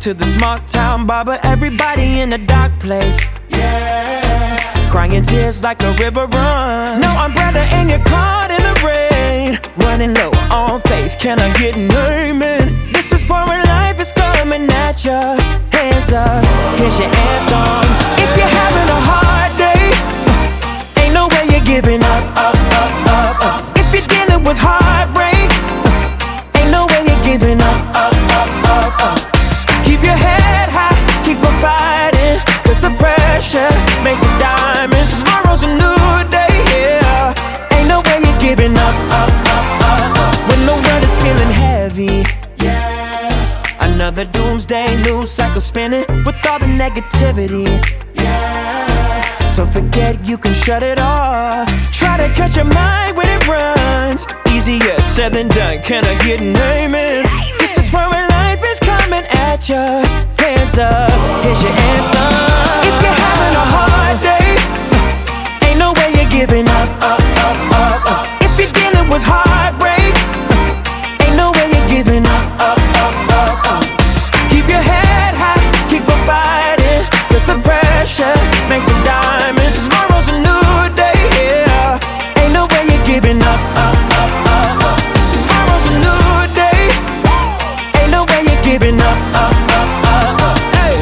to the small town barber. Everybody in a dark place, yeah, crying tears like a river runs. No umbrella and you're caught in the rain, running low on faith. Can I get an amen? This is for when life is coming at ya. Hands up, here's your anthem. If you're having a hard day, ain't no way you're giving up, up, up, up, up. If you're dealing with heartbreak, ain't no way you're giving up, up, up, up, up. Keep your head high, keep on fighting, cause the pressure makes a diamond. Tomorrow's a new day, yeah. Ain't no way you're giving up, up, up, up, up. When the world is feeling heavy, yeah, another doomsday news cycle spinning with all the negativity, yeah. Don't forget you can shut it off. Try to catch your mind when it runs. Easier said than done, can I get an amen? This is for when life is coming at ya. Hands up, here's your anthem. If you're having a hard day, ain't no way you're giving up, up, up, up, up. If you're dealing with heartbreak, ain't no way you're giving up, up, up, up, up. Keep your head high, keep on fighting, cause the pressure makes a diamond. Tomorrow's a new day, yeah. Ain't no way you're giving up, up, up, up, up. Tomorrow's a new day, ain't no way you're giving up, up, up, up, up. Hey.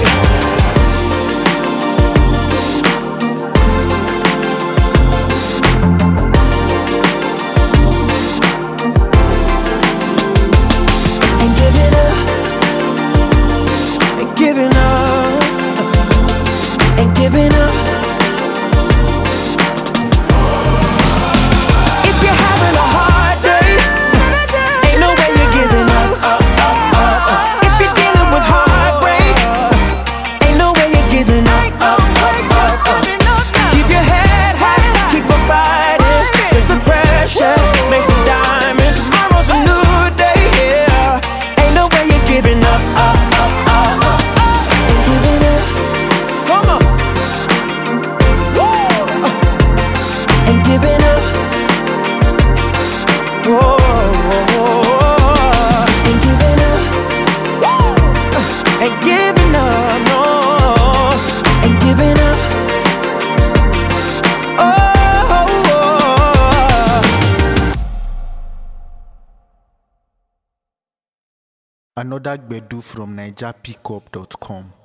Ain't giving up, ain't giving up, ain't giving up. If you're having a hard day, ain't no way you're giving up, up, up, up, up. If you're dealing with heartbreak, ain't no way you're giving up, up, up, up, up. Keep your head high, keep on fighting, cause the pressure makes a diamond. Tomorrow's a new day, yeah. Ain't no way you're giving up, up, up, up, up. Ain't giving up. Come on. Woo. Ain't giving up. Whoa, whoa, whoa. Ain't giving up. Woo. Ain't giving up, no. Ain't giving up. Oh, oh, oh. Another Gbedu from NigerPickup.com.